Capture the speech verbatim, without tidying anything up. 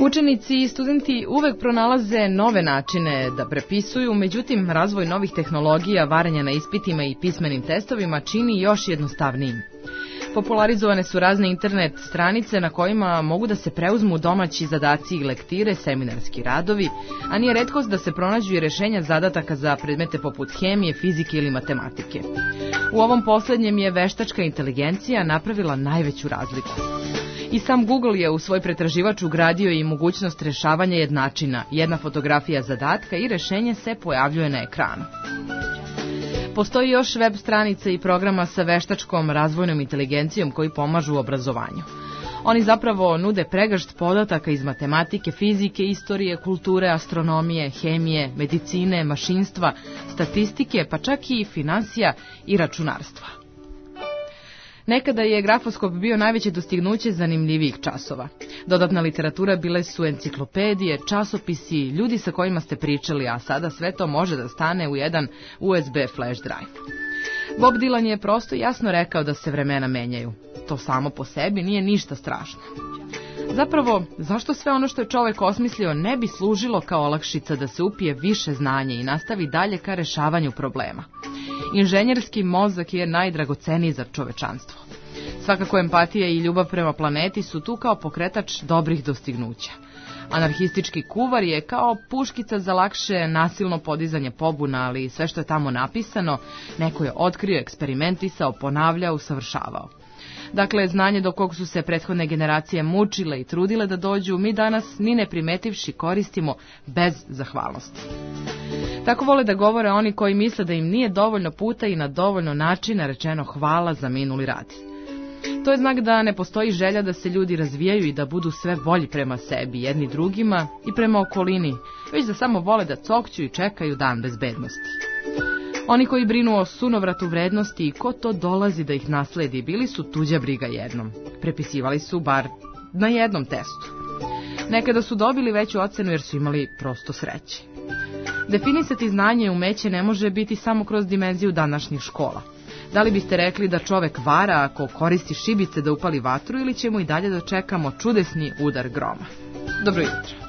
Učenici i studenti uvek pronalaze nove načine da prepisuju, međutim, razvoj novih tehnologija, varanja na ispitima i pismenim testovima čini još jednostavnijim. Popularizovane su razne internet stranice na kojima mogu da se preuzmu domaći zadaci i lektire, seminarski radovi, a nije retkost da se pronađu i rešenja zadataka za predmete poput hemije, fizike ili matematike. U ovom poslednjem je veštačka inteligencija napravila najveću razliku. I sam Google je u svoj pretraživač ugradio i mogućnost rešavanja jednačina, jedna fotografija zadatka i rešenje se pojavljuje na ekranu. Postoji još web stranica i programa sa veštačkom razvojnom inteligencijom koji pomažu u obrazovanju. Oni zapravo nude pregršt podataka iz matematike, fizike, istorije, kulture, astronomije, hemije, medicine, mašinstva, statistike, pa čak i finansija i računarstva. Nekada je grafoskop bio najveće dostignuće zanimljivijih časova. Dodatna literatura bile su enciklopedije, časopisi, ljudi sa kojima ste pričali, a sada sve to može da stane u jedan U S B flash drive. Bob Dylan je prosto jasno rekao da se vremena menjaju. To samo po sebi nije ništa strašno. Zapravo, zašto sve ono što je čovek osmislio ne bi služilo kao olakšica da se upije više znanja i nastavi dalje ka rešavanju problema? Inženjerski mozak je najdragoceniji za čovečanstvo. Svakako empatija i ljubav prema planeti su tu kao pokretač dobrih dostignuća. Anarhistički kuvar je kao puškica za lakše nasilno podizanje pobuna, ali sve što je tamo napisano, neko je otkrio, eksperimentisao, ponavljao, usavršavao. Dakle, znanje do kog su se prethodne generacije mučile i trudile da dođu, mi danas, ni ne primetivši, koristimo bez zahvalnosti. Tako vole da govore oni koji misle da im nije dovoljno puta i na dovoljno načina rečeno hvala za minuli rad. To je znak da ne postoji želja da se ljudi razvijaju i da budu sve bolji prema sebi, jedni drugima i prema okolini, već da samo vole da cokću i čekaju dan bezbednosti. Oni koji brinu o sunovratu vrednosti i ko to dolazi da ih nasledi, bili su tuđa briga jednom. Prepisivali su bar na jednom testu. Nekada su dobili veću ocenu jer su imali prosto sreće. Definisati znanje i umeće ne može biti samo kroz dimenziju današnjih škola. Da li biste rekli da čovek vara ako koristi šibice da upali vatru ili ćemo i dalje da čekamo čudesni udar groma? Dobro jutro.